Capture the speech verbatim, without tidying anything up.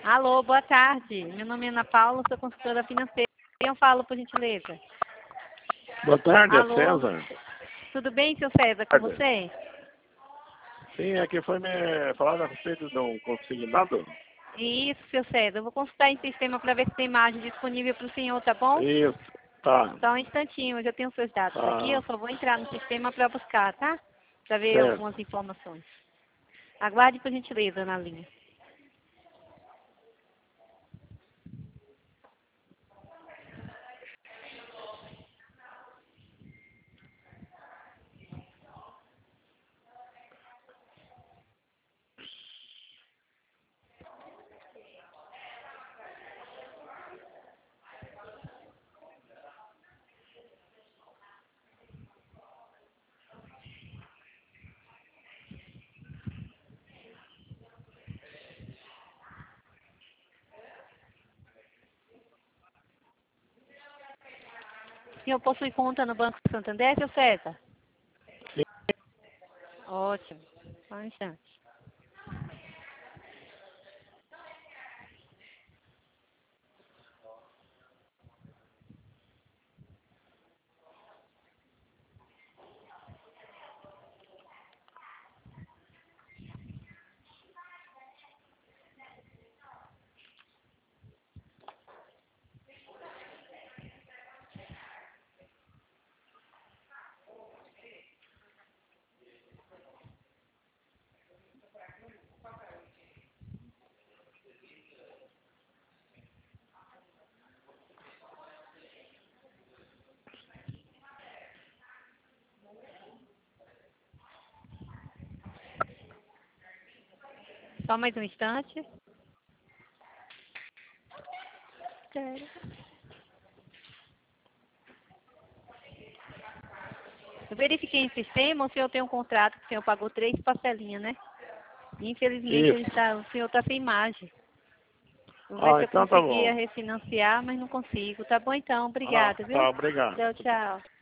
Alô, boa tarde. Meu nome é Ana Paula, sou consultora financeira. Quem eu falo, por gentileza? Boa tarde, Alô? é César. Tudo bem, seu César, com você? Sim, aqui foi me falar a respeito de um consignado. Isso, seu César. Eu vou consultar em sistema para ver se tem imagem disponível para o senhor, tá bom? Isso, tá. Só um instantinho, eu já tenho seus dados aqui, eu Tá, só vou entrar no sistema para buscar, tá? Para ver certo. algumas informações. Aguarde, por gentileza, na linha. O senhor possui conta no Banco Santander, seu César? Sim. Ótimo. Só um instante. Só mais um instante. Sério. Eu verifiquei em sistema, o senhor tem um contrato que o senhor pagou três parcelinhas, né? Infelizmente, ele Isso. está, o senhor está sem imagem. Vou ver Ah, se eu então tá conseguia bom. refinanciar, mas não consigo. Tá bom então, Ah, obrigada, viu? tá, obrigado. Tchau, tchau.